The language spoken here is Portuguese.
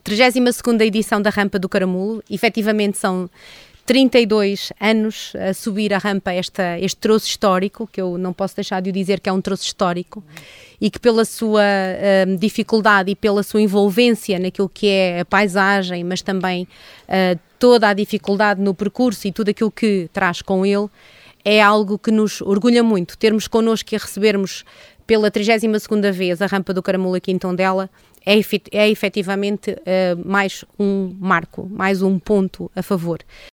32ª edição da Rampa do Caramulo. Efetivamente são 32 anos a subir a rampa, este troço histórico, que eu não posso deixar de o dizer que é um troço histórico, e que pela sua dificuldade e pela sua envolvência naquilo que é a paisagem, mas também toda a dificuldade no percurso e tudo aquilo que traz com ele, é algo que nos orgulha muito. Termos connosco e a recebermos pela 32ª vez a Rampa do Caramulo aqui em Tondela é efetivamente mais um marco, mais um ponto a favor.